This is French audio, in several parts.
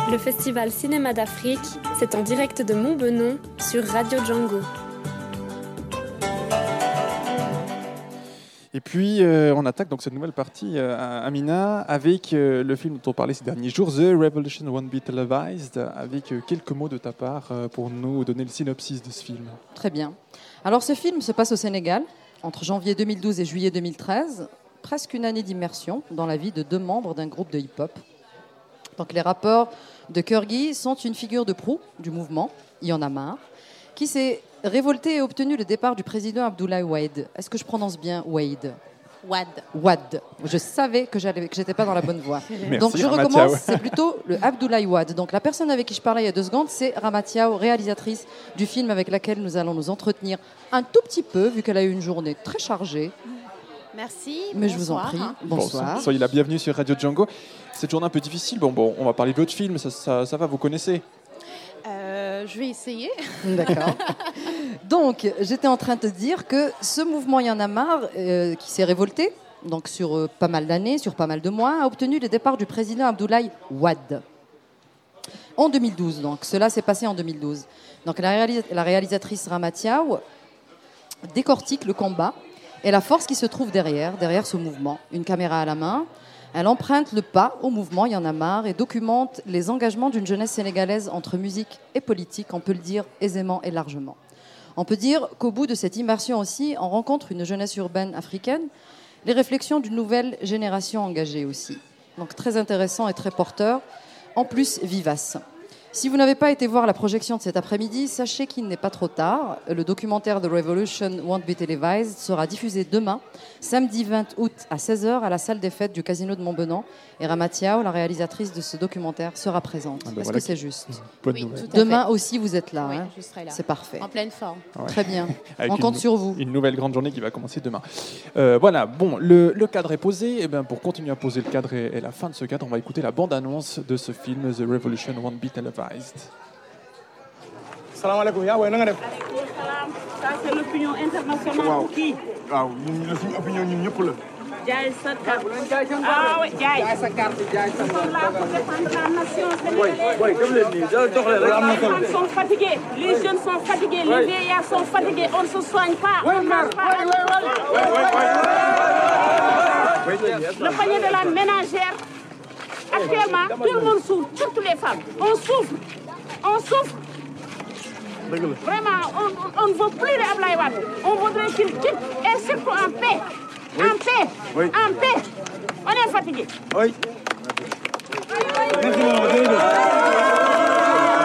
Le festival Cinéma d'Afrique, c'est en direct de Montbenon sur Radio Django. Et puis, on attaque donc cette nouvelle partie, Amina, avec le film dont on parlait ces derniers jours, The Revolution Won't Be Televised, avec quelques mots de ta part pour nous donner le synopsis de ce film. Très bien. Alors, ce film se passe au Sénégal, entre janvier 2012 et juillet 2013, presque une année d'immersion dans la vie de 2 membres d'un groupe de hip-hop. Donc, les rappeurs de Kurgi sont une figure de proue du mouvement, Y en a marre, qui s'est révolté et obtenu le départ du président Abdoulaye Wade. Est-ce que je prononce bien Wade ? Wade. Je savais que j'étais pas dans la bonne voie. Merci, donc je Ramatiao. recommence, c'est plutôt le Abdoulaye Wade. Donc la personne avec qui je parlais il y a 2 secondes, c'est Ramatiao, réalisatrice du film avec laquelle nous allons nous entretenir un tout petit peu, vu qu'elle a eu une journée très chargée. Merci. Mais bonsoir. je vous en prie. Bonsoir. Soyez la bienvenue sur Radio Django. Cette journée un peu difficile. Bon, on va parler de votre film, ça va, vous connaissez. Je vais essayer. D'accord. Donc, j'étais en train de te dire que ce mouvement Y en a marre, qui s'est révolté, donc sur pas mal d'années, sur pas mal de mois, a obtenu le départ du président Abdoulaye Wade. En 2012, donc. Cela s'est passé en 2012. Donc, la réalisatrice Ramatiao décortique le combat et la force qui se trouve derrière ce mouvement. Une caméra à la main. Elle emprunte le pas au mouvement Y en a marre et documente les engagements d'une jeunesse sénégalaise entre musique et politique, on peut le dire aisément et largement. On peut dire qu'au bout de cette immersion aussi, on rencontre une jeunesse urbaine africaine, les réflexions d'une nouvelle génération engagée aussi. Donc très intéressant et très porteur, en plus vivace. Si vous n'avez pas été voir la projection de cet après-midi, sachez qu'il n'est pas trop tard. Le documentaire The Revolution Won't Be Televised sera diffusé demain, samedi 20 août à 16h à la salle des fêtes du Casino de Montbenon. Et Ramatiao, la réalisatrice de ce documentaire, sera présente. Est-ce voilà que c'est juste ? Bonne Oui, nouvelle. tout à Demain fait. aussi, vous êtes là. Oui, hein ? je serai là. C'est parfait. En pleine forme. Ouais. Très bien. Avec On compte sur vous. Une nouvelle grande journée qui va commencer demain. Voilà, bon, le cadre est posé. Et bien, pour continuer à poser le cadre et la fin de ce cadre, on va écouter la bande-annonce de ce film, The Revolution Won't Be Televised. salaamaaleykum yaa booy na nga def. Aleykum salaam. Ça c'est l'opinion internationale bu kii. waaw ñun la suñu opinion ñun ñëpp la. Jaay sa carte. Ah oui jaay sa carte jaay sa carte. Nous sommes là pour défendre la nation sénégalaise. booy dem leen nii jox leen rek am na Les solo. femmes sont fatiguées, les jeunes sont fatigués, les vieillards sont fatigués. On ne se soigne pas, on ne mange pas. Le panier de la ménagère. Actuellement, tout le monde souffre, surtout les femmes. On souffre. Vraiment, on ne veut plus de Abdoulaye Wade. On voudrait qu'il quitte et surtout en paix. En paix. Oui. En paix. On est fatigué. oui. merci maman jërëjëf.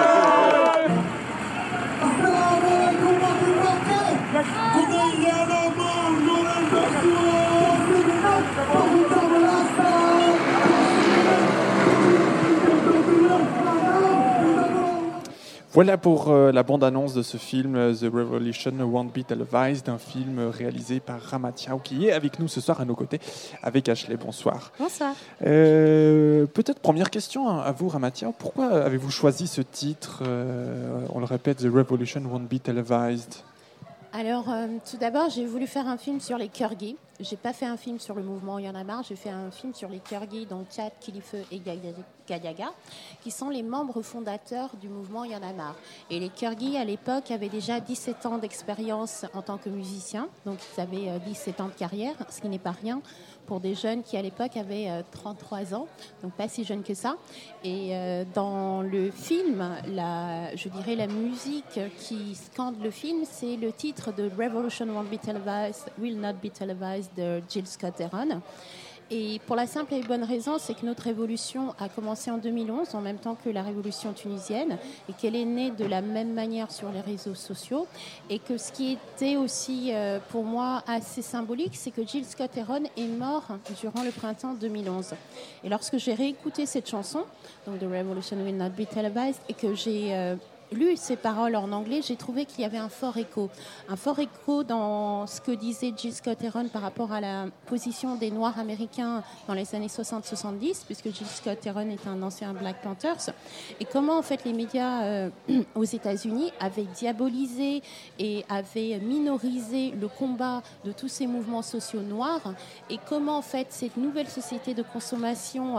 Voilà pour la bande-annonce de ce film, The Revolution Won't Be Televised, un film réalisé par Ramatiao, qui est avec nous ce soir à nos côtés, avec Ashley. Bonsoir. Bonsoir. Peut-être première question à vous, Ramatiao. Pourquoi avez-vous choisi ce titre on le répète, The Revolution Won't Be Televised. Alors, tout d'abord, j'ai voulu faire un film sur les Kurgi. J'ai pas fait un film sur le mouvement Y en a marre. J'ai fait un film sur les Kurgi, donc Tchad, Kilifeu et Gadiaga, qui sont les membres fondateurs du mouvement Y en a marre. Et les Kurgi, à l'époque, avaient déjà 17 ans d'expérience en tant que musiciens. Donc, ils avaient 17 ans de carrière, ce qui n'est pas rien pour des jeunes qui, à l'époque, avaient 33 ans. Donc, pas si jeunes que ça. Et dans le film, je dirais la musique qui scande le film, c'est le titre de Revolution Won't Be Televised, Will Not Be Televised de Jill Scott-Heron. Et pour la simple et bonne raison, c'est que notre révolution a commencé en 2011, en même temps que la révolution tunisienne, et qu'elle est née de la même manière sur les réseaux sociaux. Et que ce qui était aussi, pour moi, assez symbolique, c'est que Jill Scott-Heron est mort durant le printemps 2011. Et lorsque j'ai réécouté cette chanson, donc The Revolution Will Not Be Televised, et que j'ai lu ces paroles en anglais, j'ai trouvé qu'il y avait un fort écho dans ce que disait Jill Scott-Heron par rapport à la position des Noirs américains dans les années 60-70, puisque Jill Scott-Heron est un ancien Black Panthers, et comment en fait les médias aux États-Unis avaient diabolisé et avaient minorisé le combat de tous ces mouvements sociaux noirs, et comment en fait cette nouvelle société de consommation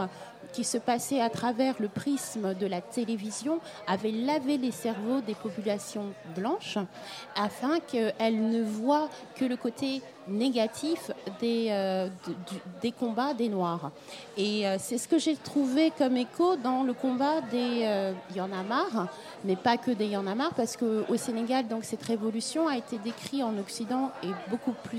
qui se passait à travers le prisme de la télévision avait lavé les cerveaux des populations blanches afin qu'elles ne voient que le côté négatif des combats des Noirs. Et c'est ce que j'ai trouvé comme écho dans le combat des Y'en a marre, mais pas que des Y'en a marre, parce qu'au Sénégal, donc, cette révolution a été décrite en Occident et beaucoup plus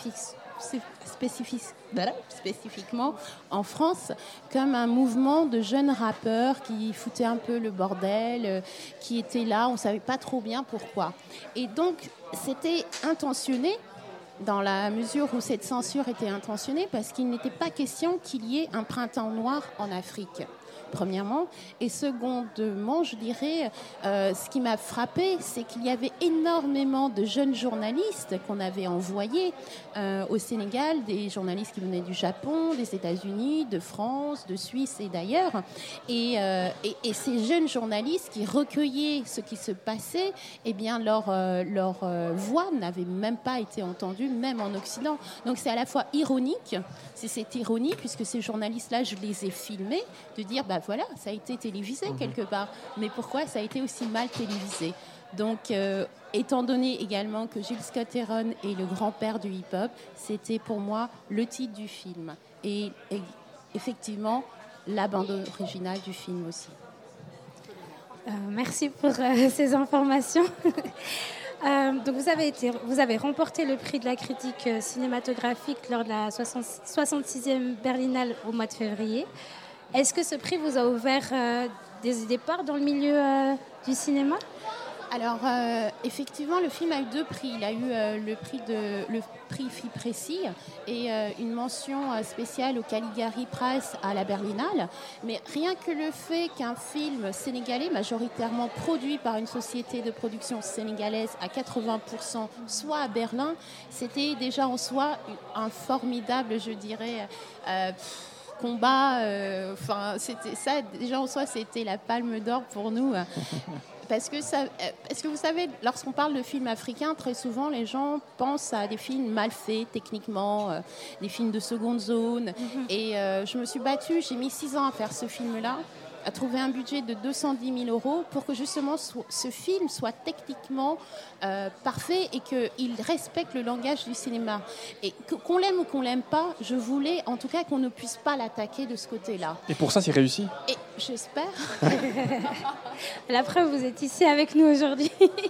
spécifiquement en France comme un mouvement de jeunes rappeurs qui foutaient un peu le bordel, qui étaient là, on ne savait pas trop bien pourquoi. Et donc, c'était intentionné dans la mesure où cette censure était intentionnée, parce qu'il n'était pas question qu'il y ait un printemps noir en Afrique, premièrement. Et secondement, je dirais, ce qui m'a frappé, c'est qu'il y avait énormément de jeunes journalistes qu'on avait envoyés au Sénégal, des journalistes qui venaient du Japon, des États-Unis, de France, de Suisse et d'ailleurs. Et ces jeunes journalistes qui recueillaient ce qui se passait, eh bien, leur voix n'avait même pas été entendue, même en Occident. Donc c'est à la fois ironique, c'est cette ironie, puisque ces journalistes-là, je les ai filmés, de dire, bah voilà, ça a été télévisé quelque part, mais pourquoi ça a été aussi mal télévisé? Donc, étant donné également que Gilles Scott-Heron est le grand-père du hip-hop, c'était pour moi le titre du film. Et effectivement, la bande originale du film aussi. Merci pour ces informations. Donc vous avez remporté le prix de la critique cinématographique lors de la 66e Berlinale au mois de février. Est-ce que ce prix vous a ouvert des départs dans le milieu du cinéma ? Alors, effectivement, le film a eu 2 prix. Il a eu le prix FIPRECI et une mention spéciale au Caligari Prize à la Berlinale. Mais rien que le fait qu'un film sénégalais, majoritairement produit par une société de production sénégalaise à 80%, soit à Berlin, c'était déjà en soi un formidable, je dirais, combat. C'était ça, déjà en soi, c'était la palme d'or pour nous. Parce que vous savez, lorsqu'on parle de films africains, très souvent les gens pensent à des films mal faits techniquement, des films de seconde zone. Et je me suis battue, j'ai mis 6 ans à faire ce film-là, à trouver un budget de 210 000 € pour que justement ce film soit techniquement parfait et qu'il respecte le langage du cinéma. Et qu'on l'aime ou qu'on l'aime pas, je voulais en tout cas qu'on ne puisse pas l'attaquer de ce côté-là. Et pour ça, c'est réussi. Et j'espère. La preuve, vous êtes ici avec nous aujourd'hui.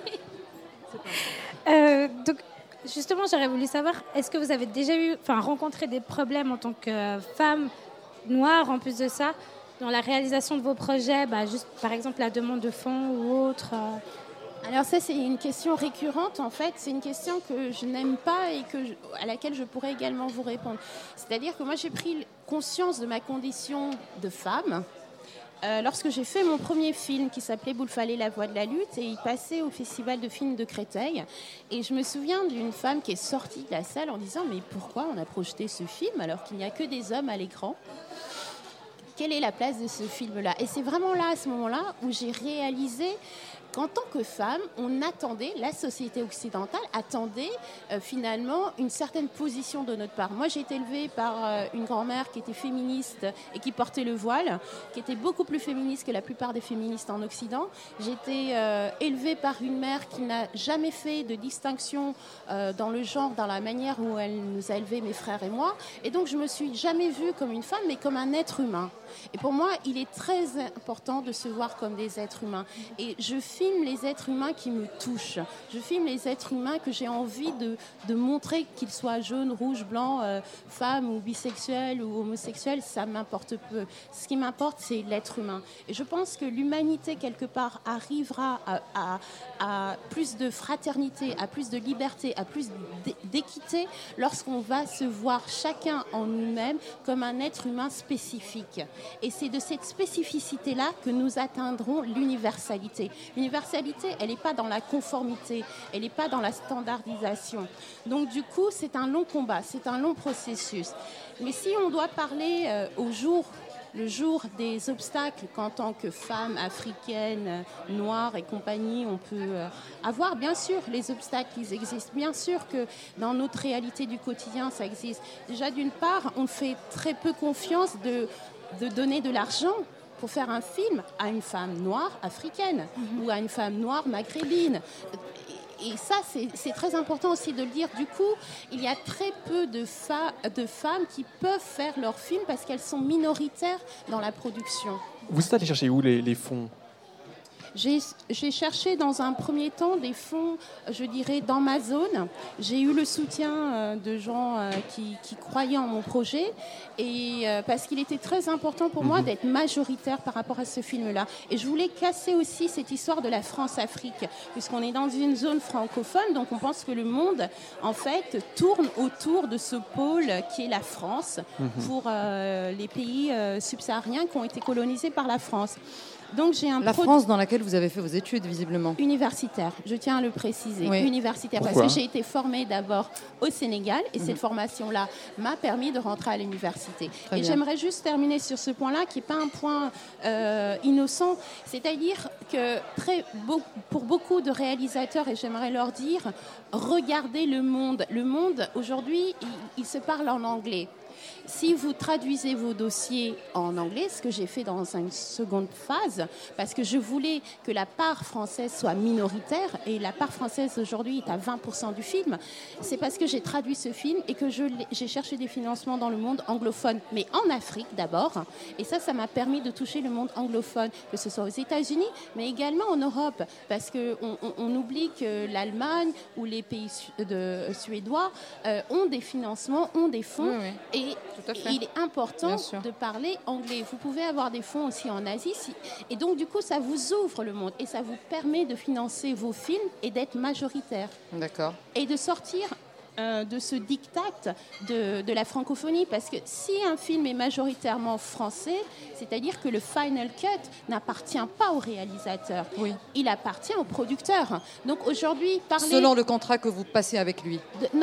Donc, justement, j'aurais voulu savoir, est-ce que vous avez déjà rencontré des problèmes en tant que femme noire, en plus de ça, dans la réalisation de vos projets, juste par exemple la demande de fonds ou autre Alors ça, c'est une question récurrente, en fait. C'est une question que je n'aime pas et à laquelle je pourrais également vous répondre. C'est-à-dire que moi, j'ai pris conscience de ma condition de femme lorsque j'ai fait mon premier film qui s'appelait Boulfalé, la voix de la lutte, et il passait au Festival de films de Créteil. Et je me souviens d'une femme qui est sortie de la salle en disant « Mais pourquoi on a projeté ce film alors qu'il n'y a que des hommes à l'écran ? Quelle est la place de ce film-là » Et c'est vraiment là, à ce moment-là, où j'ai réalisé qu'en tant que femme, on attendait, la société occidentale attendait finalement une certaine position de notre part. Moi, j'ai été élevée par une grand-mère qui était féministe et qui portait le voile, qui était beaucoup plus féministe que la plupart des féministes en Occident. J'ai été élevée par une mère qui n'a jamais fait de distinction dans le genre, dans la manière où elle nous a élevés, mes frères et moi. Et donc, je me suis jamais vue comme une femme, mais comme un être humain. Et pour moi, il est très important de se voir comme des êtres humains. Et je filme les êtres humains qui me touchent. Je filme les êtres humains que j'ai envie de montrer, qu'ils soient jaunes, rouges, blancs, femmes ou bisexuels ou homosexuels, ça m'importe peu. Ce qui m'importe, c'est l'être humain. Et je pense que l'humanité, quelque part, arrivera à plus de fraternité, à plus de liberté, à plus d'équité lorsqu'on va se voir chacun en nous-mêmes comme un être humain spécifique. Et c'est de cette spécificité-là que nous atteindrons l'universalité. L'universalité, elle n'est pas dans la conformité, elle n'est pas dans la standardisation. Donc du coup, c'est un long combat, c'est un long processus. Mais si on doit parler le jour des obstacles qu'en tant que femme africaine, noire et compagnie, on peut avoir. Bien sûr, les obstacles, ils existent. Bien sûr que dans notre réalité du quotidien, ça existe. Déjà, d'une part, on fait très peu confiance de donner de l'argent pour faire un film à une femme noire africaine ou à une femme noire maghrébine. Et ça, c'est très important aussi de le dire. Du coup, il y a très peu de femmes qui peuvent faire leurs films parce qu'elles sont minoritaires dans la production. Vous êtes allé chercher où les fonds? J'ai cherché dans un premier temps des fonds, je dirais, dans ma zone. J'ai eu le soutien de gens qui croyaient en mon projet et parce qu'il était très important pour moi d'être majoritaire par rapport à ce film-là. Et je voulais casser aussi cette histoire de la France-Afrique, puisqu'on est dans une zone francophone, donc on pense que le monde, en fait, tourne autour de ce pôle qui est la France pour les pays subsahariens qui ont été colonisés par la France. Donc, j'ai France dans laquelle vous avez fait vos études, visiblement. Universitaire, je tiens à le préciser. Oui. Universitaire, Pourquoi? parce que j'ai été formée d'abord au Sénégal et cette formation-là m'a permis de rentrer à l'université. Très et bien. j'aimerais juste terminer sur ce point-là qui n'est pas un point innocent. C'est-à-dire que pour beaucoup de réalisateurs, et j'aimerais leur dire, regardez le monde. Le monde, aujourd'hui, il se parle en anglais. Si vous traduisez vos dossiers en anglais, ce que j'ai fait dans une seconde phase, parce que je voulais que la part française soit minoritaire, et la part française aujourd'hui est à 20% du film, c'est parce que j'ai traduit ce film et que j'ai cherché des financements dans le monde anglophone, mais en Afrique d'abord, et ça m'a permis de toucher le monde anglophone, que ce soit aux États-Unis, mais également en Europe, parce qu'on oublie que l'Allemagne ou les pays suédois ont des financements, ont des fonds, et il est important de parler anglais. Vous pouvez avoir des fonds aussi en Asie. Et donc, du coup, ça vous ouvre le monde et ça vous permet de financer vos films et d'être majoritaire. D'accord. Et de sortir de ce diktat de la francophonie. Parce que si un film est majoritairement français, c'est-à-dire que le final cut n'appartient pas au réalisateur. Oui. Il appartient au producteur. Donc, aujourd'hui, parler... Selon le contrat que vous passez avec lui.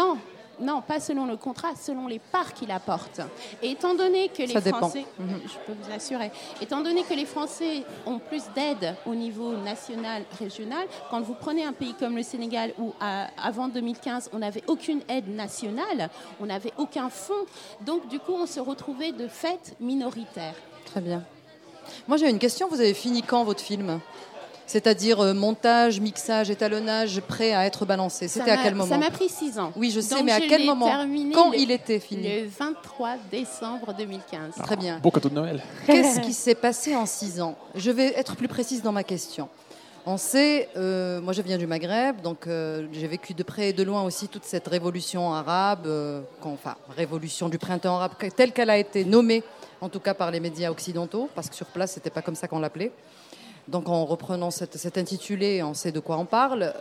Non, pas selon le contrat, selon les parts qu'il apporte. Et étant donné que les Français, je peux vous assurer, étant donné que les Français ont plus d'aide au niveau national, régional, quand vous prenez un pays comme le Sénégal où avant 2015 on n'avait aucune aide nationale, on n'avait aucun fonds, donc du coup on se retrouvait de fait minoritaire. Très bien. Moi j'ai une question, vous avez fini quand votre film ? C'est-à-dire montage, mixage, étalonnage, prêt à être balancé. C'était à quel moment ? Ça m'a pris 6 ans. Oui, je sais, donc mais à quel moment ? Quand il était fini ? Le 23 décembre 2015. Très bien. Beau cadeau de Noël. Qu'est-ce qui s'est passé en 6 ans ? Je vais être plus précise dans ma question. On sait, moi je viens du Maghreb, donc j'ai vécu de près et de loin aussi toute cette révolution arabe, révolution du printemps arabe, telle qu'elle a été nommée, en tout cas par les médias occidentaux, parce que sur place, c'était pas comme ça qu'on l'appelait. Donc en reprenant cet intitulé, on sait de quoi on parle.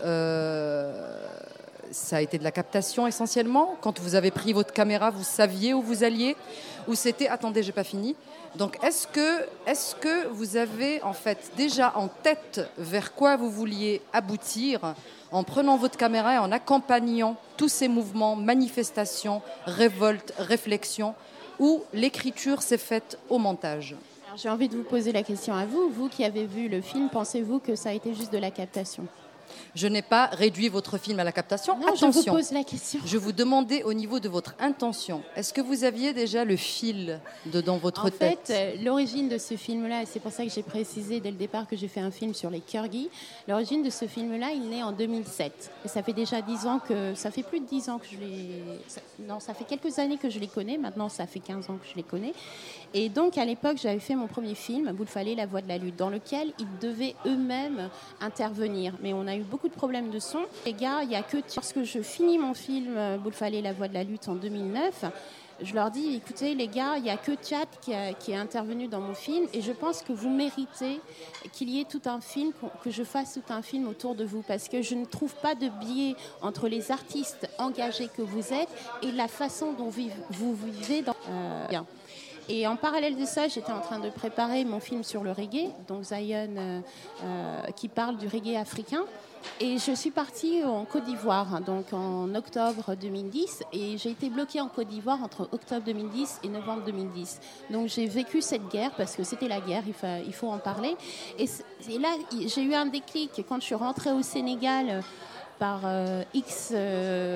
Ça a été de la captation essentiellement. Quand vous avez pris votre caméra, vous saviez où vous alliez, ou c'était attendez, j'ai pas fini. Donc est-ce que vous avez en fait déjà en tête vers quoi vous vouliez aboutir en prenant votre caméra et en accompagnant tous ces mouvements, manifestations, révoltes, réflexions, ou l'écriture s'est faite au montage ? Alors, j'ai envie de vous poser la question à vous. Vous qui avez vu le film, pensez-vous que ça a été juste de la captation ? Je n'ai pas réduit votre film à la captation. Non, attention. je vous pose la question. Je vous demandais au niveau de votre intention. Est-ce que vous aviez déjà le fil dans votre tête ? En fait, l'origine de ce film-là, et c'est pour ça que j'ai précisé dès le départ que j'ai fait un film sur les Kyrgyz, l'origine de ce film-là, il naît en 2007. Et ça fait déjà 10 ans que... Ça fait plus de 10 ans que je les... Non, ça fait quelques années que je les connais. Maintenant, ça fait 15 ans que je les connais. Et donc, à l'époque, j'avais fait mon premier film, Boulfalé, la voix de la lutte, dans lequel ils devaient eux-mêmes intervenir. Mais on a eu beaucoup de problèmes de son. Les gars, il n'y a que... Lorsque je finis mon film, Boulfalé, la voix de la lutte, en 2009, je leur dis, écoutez, les gars, il n'y a que Tchad qui est intervenu dans mon film et je pense que vous méritez qu'il y ait tout un film, que je fasse tout un film autour de vous parce que je ne trouve pas de biais entre les artistes engagés que vous êtes et la façon dont vous vivez dans... Bien. Et en parallèle de ça, j'étais en train de préparer mon film sur le reggae, donc Zion, qui parle du reggae africain. Et je suis partie en Côte d'Ivoire, donc en octobre 2010, et j'ai été bloquée en Côte d'Ivoire entre octobre 2010 et novembre 2010. Donc j'ai vécu cette guerre, parce que c'était la guerre, il faut en parler. Et là, j'ai eu un déclic quand je suis rentrée au Sénégal par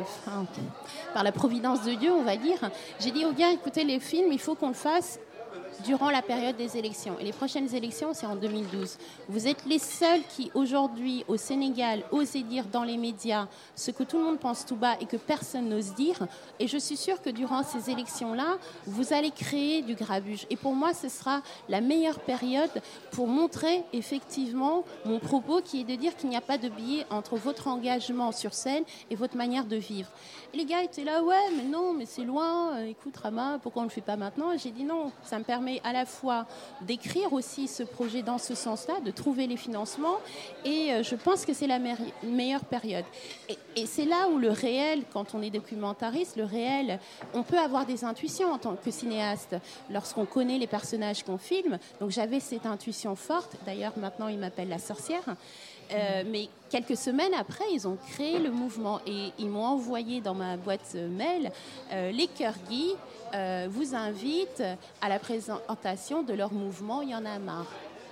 par la providence de Dieu, on va dire. J'ai dit aux gars, écoutez, les films, il faut qu'on le fasse durant la période des élections. Et les prochaines élections, c'est en 2012. Vous êtes les seuls qui, aujourd'hui, au Sénégal, osent dire dans les médias ce que tout le monde pense tout bas et que personne n'ose dire. Et je suis sûre que durant ces élections-là, vous allez créer du grabuge. Et pour moi, ce sera la meilleure période pour montrer effectivement mon propos, qui est de dire qu'il n'y a pas de biais entre votre engagement sur scène et votre manière de vivre. Et les gars étaient là, ouais, mais non, mais c'est loin, écoute Rama, pourquoi on ne le fait pas maintenant? Et j'ai dit non, ça me permet à la fois d'écrire aussi ce projet dans ce sens-là, de trouver les financements, et je pense que c'est la meilleure période. Et c'est là où le réel, quand on est documentariste, le réel, on peut avoir des intuitions en tant que cinéaste, lorsqu'on connaît les personnages qu'on filme. Donc j'avais cette intuition forte, d'ailleurs maintenant il m'appelle la sorcière. Mais quelques semaines après, ils ont créé le mouvement et ils m'ont envoyé dans ma boîte mail les Kurgis vous invitent à la présentation de leur mouvement Il y en a marre.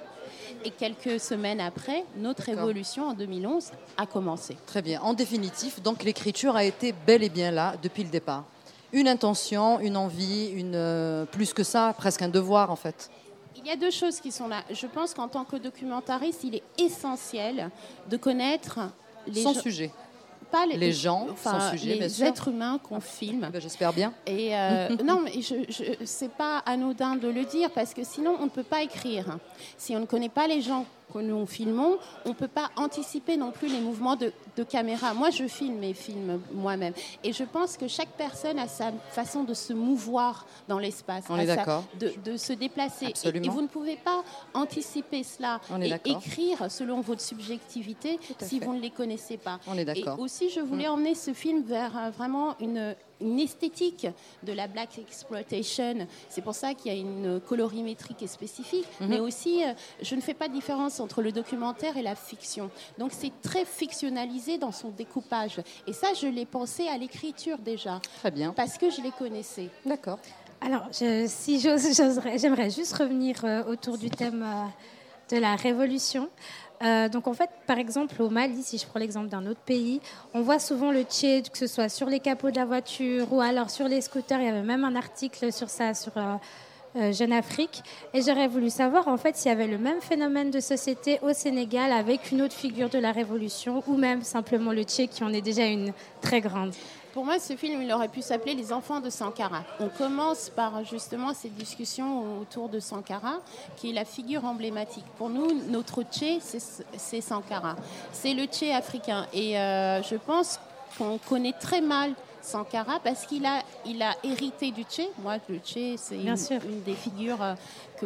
Et quelques semaines après, notre évolution en 2011 a commencé. Très bien. En définitive, donc l'écriture a été bel et bien là depuis le départ. Une intention, une envie, plus que ça, presque un devoir en fait. Il y a deux choses qui sont là. Je pense qu'en tant que documentariste, il est essentiel de connaître son sujet. Pas les gens, enfin, sans sujet, les êtres humains qu'on filme. Ben, j'espère bien. Et non, mais c'est pas anodin de le dire parce que sinon on ne peut pas écrire. Si on ne connaît pas les gens que nous filmons, on ne peut pas anticiper non plus les mouvements de caméra. Moi, je filme mes films moi-même. Et je pense que chaque personne a sa façon de se mouvoir dans l'espace. On est d'accord. De se déplacer. Absolument. Et vous ne pouvez pas anticiper cela et écrire selon votre subjectivité si vous ne les connaissez pas. On est d'accord. Et aussi, je voulais emmener ce film vers vraiment une esthétique de la black exploitation. C'est pour ça qu'il y a une colorimétrie qui est spécifique, mais aussi je ne fais pas de différence entre le documentaire et la fiction. Donc c'est très fictionnalisé dans son découpage. Et ça, je l'ai pensé à l'écriture déjà. Très bien. Parce que je les connaissais. D'accord. Alors, si j'aimerais juste revenir autour du thème de la révolution. Donc en fait, par exemple, au Mali, si je prends l'exemple d'un autre pays, on voit souvent le tché, que ce soit sur les capots de la voiture ou alors sur les scooters. Il y avait même un article sur ça, sur Jeune Afrique. Et j'aurais voulu savoir en fait s'il y avait le même phénomène de société au Sénégal avec une autre figure de la révolution ou même simplement le tché qui en est déjà une très grande. Pour moi, ce film, il aurait pu s'appeler Les enfants de Sankara. On commence par justement cette discussion autour de Sankara, qui est la figure emblématique. Pour nous, notre Tché, c'est Sankara. C'est le Tché africain. Et je pense qu'on connaît très mal Sankara parce qu'il a hérité du Tché. Moi, le Tché, c'est une des figures que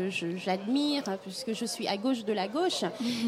j'admire puisque je suis à gauche de la gauche.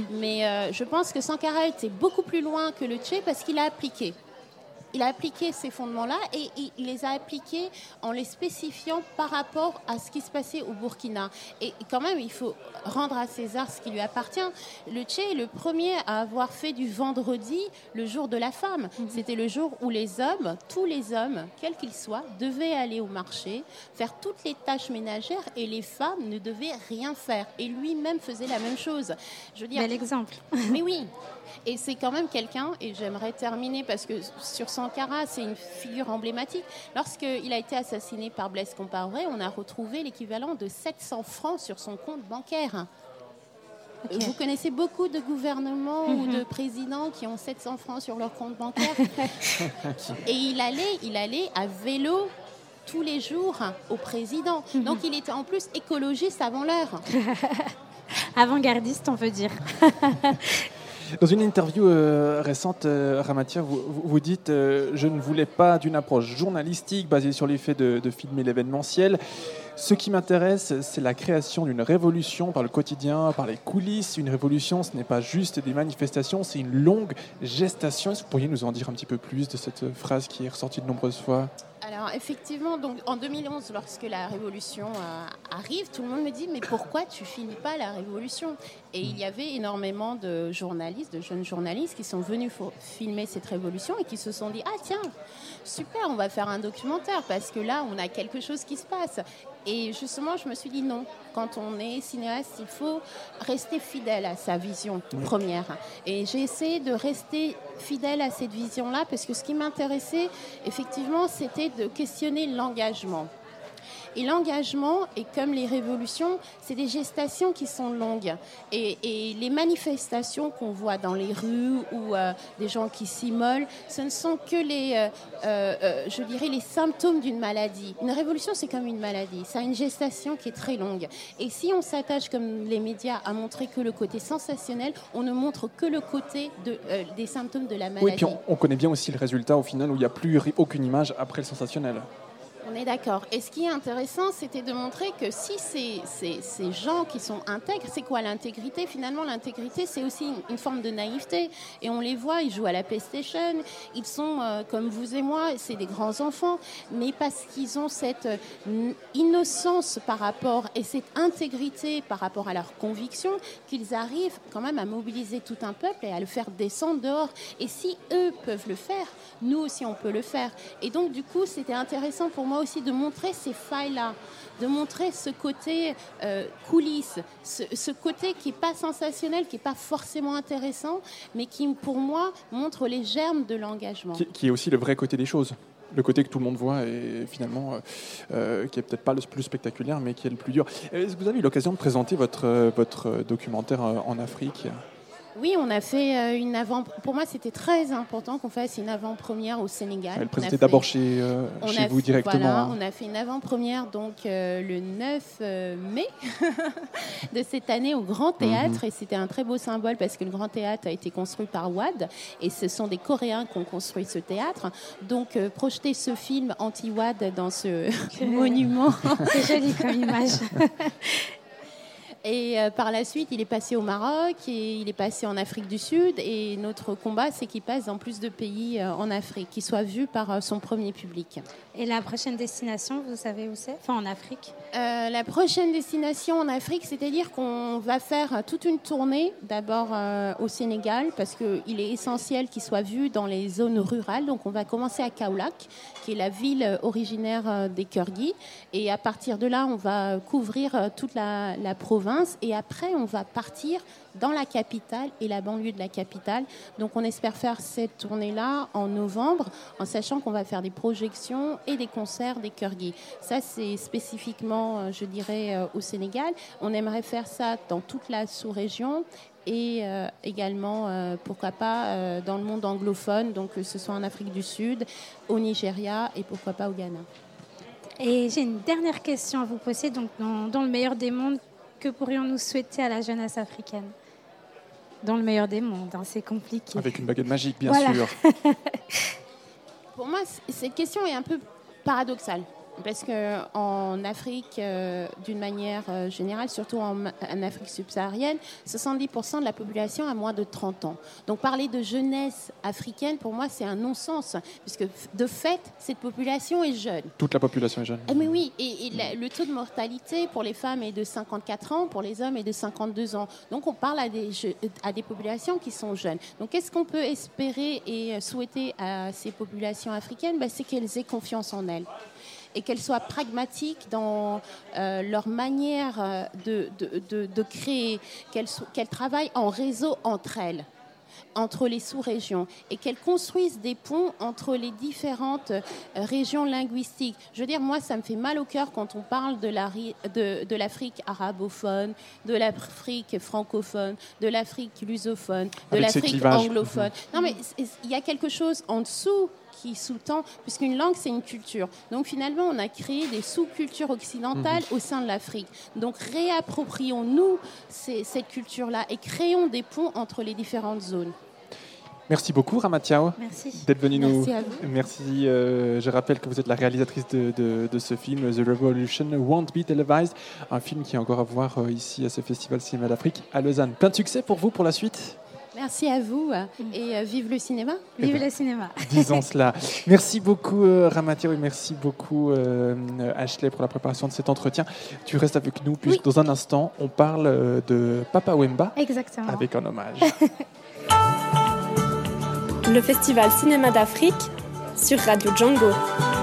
Mais je pense que Sankara était beaucoup plus loin que le Tché parce qu'il a appliqué. Il a appliqué ces fondements-là et il les a appliqués en les spécifiant par rapport à ce qui se passait au Burkina. Et quand même, il faut rendre à César ce qui lui appartient. Le Tché est le premier à avoir fait du vendredi le jour de la femme. C'était le jour où les hommes, tous les hommes, quels qu'ils soient, devaient aller au marché, faire toutes les tâches ménagères et les femmes ne devaient rien faire. Et lui-même faisait la même chose. Je veux dire, bel exemple. Mais oui. Et c'est quand même quelqu'un, et j'aimerais terminer parce que sur Sankara, c'est une figure emblématique. Lorsqu'il a été assassiné par Blaise Compaoré, on a retrouvé l'équivalent de 700 francs sur son compte bancaire. Okay. Vous connaissez beaucoup de gouvernements ou de présidents qui ont 700 francs sur leur compte bancaire. Et il allait à vélo tous les jours au président. Donc il était en plus écologiste avant l'heure. Avant-gardiste, on peut dire. Dans une interview récente, Ramatia, vous dites je ne voulais pas d'une approche journalistique basée sur l'effet de filmer l'événementiel. Ce qui m'intéresse, c'est la création d'une révolution par le quotidien, par les coulisses. Une révolution, ce n'est pas juste des manifestations, c'est une longue gestation. Est-ce que vous pourriez nous en dire un petit peu plus de cette phrase qui est ressortie de nombreuses fois ? Alors effectivement, donc, en 2011, lorsque la révolution arrive, tout le monde me dit « mais pourquoi tu filmes pas la révolution ?» Et il y avait énormément de journalistes, de jeunes journalistes qui sont venus filmer cette révolution et qui se sont dit « ah tiens, super, on va faire un documentaire parce que là, on a quelque chose qui se passe ». Et justement, je me suis dit non, quand on est cinéaste, il faut rester fidèle à sa vision première. Et j'ai essayé de rester fidèle à cette vision-là parce que ce qui m'intéressait, effectivement, c'était de questionner l'engagement. Et l'engagement, et comme les révolutions, c'est des gestations qui sont longues. Et les manifestations qu'on voit dans les rues ou des gens qui s'immolent, ce ne sont que je dirais, les symptômes d'une maladie. Une révolution, c'est comme une maladie. Ça a une gestation qui est très longue. Et si on s'attache, comme les médias, à montrer que le côté sensationnel, on ne montre que le côté des symptômes de la maladie. Oui, puis on connaît bien aussi le résultat au final où il n'y a plus aucune image après le sensationnel. On est d'accord. Et ce qui est intéressant, c'était de montrer que si ces gens qui sont intègres, c'est quoi l'intégrité ? Finalement, l'intégrité, c'est aussi une forme de naïveté. Et on les voit, ils jouent à la PlayStation, ils sont comme vous et moi, c'est des grands enfants, mais parce qu'ils ont cette innocence par rapport, et cette intégrité par rapport à leurs convictions, qu'ils arrivent quand même à mobiliser tout un peuple et à le faire descendre dehors. Et si eux peuvent le faire, nous aussi on peut le faire. Et donc du coup, c'était intéressant pour moi aussi de montrer ces failles-là, de montrer ce côté coulisses, ce côté qui n'est pas sensationnel, qui n'est pas forcément intéressant, mais qui, pour moi, montre les germes de l'engagement. Qui est aussi le vrai côté des choses. Le côté que tout le monde voit et finalement qui est peut-être pas le plus spectaculaire, mais qui est le plus dur. Est-ce que vous avez eu l'occasion de présenter votre documentaire en Afrique ? Oui, on a fait une avant. Pour moi, c'était très important qu'on fasse une avant-première au Sénégal. Elle présentait d'abord chez vous directement. Voilà, on a fait une avant-première donc le 9 mai de cette année au Grand Théâtre et c'était un très beau symbole parce que le Grand Théâtre a été construit par WAD et ce sont des Coréens qui ont construit ce théâtre. Donc projeter ce film anti-WAD dans ce monument. C'est joli comme image. Et par la suite, il est passé au Maroc et il est passé en Afrique du Sud. Et notre combat, c'est qu'il passe dans plus de pays en Afrique, qu'il soit vu par son premier public. Et la prochaine destination, vous savez où c'est ? Enfin, en Afrique ? La prochaine destination en Afrique, c'est-à-dire qu'on va faire toute une tournée, d'abord au Sénégal, parce qu'il est essentiel qu'il soit vu dans les zones rurales. Donc on va commencer à Kaolack, qui est la ville originaire des Kurgis. Et à partir de là, on va couvrir toute la province. Et après, on va partir dans la capitale et la banlieue de la capitale. Donc on espère faire cette tournée-là en novembre, en sachant qu'on va faire des projections et des concerts des Kurgis. Ça, c'est spécifiquement, je dirais, au Sénégal. On aimerait faire ça dans toute la sous-région et également, pourquoi pas, dans le monde anglophone, donc que ce soit en Afrique du Sud, au Nigeria et pourquoi pas au Ghana. Et j'ai une dernière question à vous poser. Donc, dans le meilleur des mondes, que pourrions-nous souhaiter à la jeunesse africaine ? Dans le meilleur des mondes, hein, c'est compliqué. Avec une baguette magique, bien sûr. Pour moi, cette question est un peu paradoxale. Parce qu'en Afrique, d'une manière générale, surtout en Afrique subsaharienne, 70% de la population a moins de 30 ans. Donc parler de jeunesse africaine, pour moi, c'est un non-sens. Puisque de fait, cette population est jeune. Toute la population est jeune. Mais oui, et le taux de mortalité pour les femmes est de 54 ans, pour les hommes est de 52 ans. Donc on parle à des populations qui sont jeunes. Donc qu'est-ce qu'on peut espérer et souhaiter à ces populations africaines ? C'est qu'elles aient confiance en elles. Et qu'elles soient pragmatiques dans leur manière de créer, qu'elles travaillent en réseau entre elles, entre les sous-régions, et qu'elles construisent des ponts entre les différentes régions linguistiques. Je veux dire, moi, ça me fait mal au cœur quand on parle de l'Afrique arabophone, de l'Afrique francophone, de l'Afrique lusophone, de l'Afrique anglophone. Non, mais il y a quelque chose en dessous qui sous-tend, puisqu'une langue, c'est une culture. Donc finalement, on a créé des sous-cultures occidentales au sein de l'Afrique. Donc réapproprions-nous cette culture-là et créons des ponts entre les différentes zones. Merci beaucoup, Ramatiao, d'être venue nous. Merci à vous. Merci. Je rappelle que vous êtes la réalisatrice de ce film, The Revolution Won't Be Televised, un film qui est encore à voir ici à ce Festival Cinéma d'Afrique à Lausanne. Plein de succès pour vous pour la suite. Merci à vous et vive le cinéma. Vive le cinéma. Disons cela. Merci beaucoup Ramatiao et merci beaucoup Ashley pour la préparation de cet entretien. Tu restes avec nous puisque dans un instant on parle de Papa Wemba. Exactement. Avec un hommage. Le Festival Cinéma d'Afrique sur Radio Django.